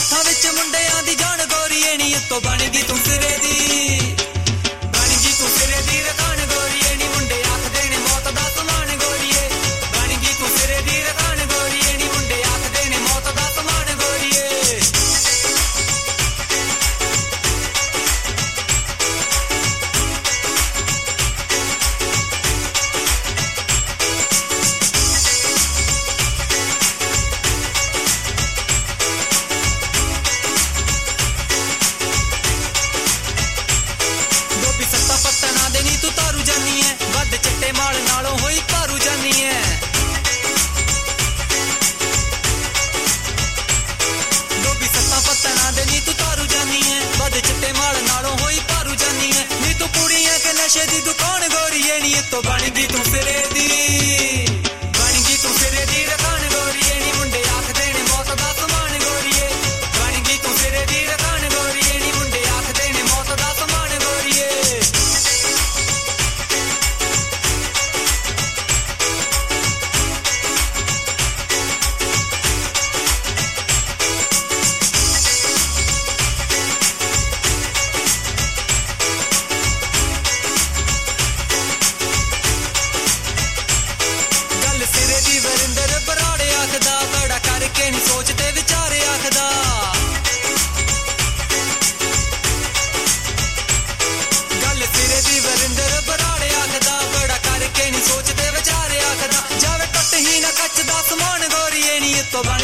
ਹੱਥਾਂ ਵਿੱਚ ਮੁੰਡਿਆਂ ਦੀ ਜਾਨ ਗੋਰੀਏ ਨੀ ਉੱਤੋਂ ਬਣ ਗਈ ਤੂੰ ਸਿਰੇ ਦੀ, ਬਣ ਗਈ ਤੂੰ ਸਿਰੇ ਦੀ ਰਕਾਨ ਗੋਰੀਏ ਨੀ ਮੁੰਡੇ ਆਖਦੇ ਨੇ ਮੌਤ ਦਾ ਸਮਾਨ ਗੋਰੀਏ, ਬਣ ਗਈ ਤੂੰ ਸਿਰੇ ਦੀ ਰਕਾਨ ਗੋਰੀਏ ਨੀ ਮੁੰਡੇ ਆਖਦੇ ਨੇ ਮੌਤ ਦਾ ਸਮਾਨ ਗੋਰੀਏ। ਪੱਤਣਾ ਦੇ ਨੀ ਤੂੰ ਤਾਰੂ ਜਾਨੀ ਐ, ਵੱਧ ਚਿੱਟੇ ਮਾਲ ਨਾਲੋਂ ਹੋਈ ਭਾਰੂ ਜਾਨੀ ਐ, ਡੋਬੀ ਸੱਤਾਂ ਪੱਤਣਾ ਦੇ ਨੀ ਤੂੰ ਤਾਰੂ ਜਾਨੀ ਐ, ਵੱਧ ਚਿੱਟੇ ਮਾਲ ਨਾਲੋਂ ਹੋਈ ਭਾਰੂ ਜਾਨੀ ਐ, ਨੀ ਤੂੰ ਕੁੜੀਆਂ ਕੇ ਨਸ਼ੇ ਦੀ ਦੁਕਾਨ ਗੋਰੀਏ ਨੀ ਇੱਥੋਂ ਬਣ ਗਈ ਤੂੰ ਸਿਰੇ ਦੀ, ਬਣ ਗਈ ਤੂੰ ਸਿਰੇ ਦੀ ਰਕਾਨ ਗੋਰੀਏ ਨੀ ਮੁੰਡੇ ਆਖਦੇ ਨੇ ਮੌਤ ਦਾ ਸਮਾਨ ਗੋਰੀਏ, ਬਣ ਗਈ ਤੂੰ ਸਿਰੇ ਦੀ ਰਕਾਨ ਗੋਰੀਏ ਨੀ ਮੁੰਡੇ ਆਖਦੇ ਨੇ ਮੌਤ ਦਾ ਸਮਾਨ ਗੋਰੀਏ। ਸਿਰੇ ਦੀ ਵਰਿੰਦਰ ਬਰਾੜੇ ਆਖਦਾ, ਬੜਾ ਕਰਕੇ ਨੀ ਸੋਚਦੇ ਵਿਚਾਰੇ ਆਖਦਾ, ਗੱਲ ਸਿਰੇ ਦੀ ਵਰਿੰਦਰ ਬਰਾੜੇ ਆਖਦਾ, ਬੜਾ ਕਰਕੇ ਨੀ ਸੋਚਦੇ ਵਿਚਾਰੇ ਆਖਦਾ, ਜਾਵੇ ਟੁੱਟ ਹੀ ਨਾ ਕੱਚ ਦਾ ਸਮਾਨ ਗੋਰੀਏ ਨੀ ਇੱਥੋਂ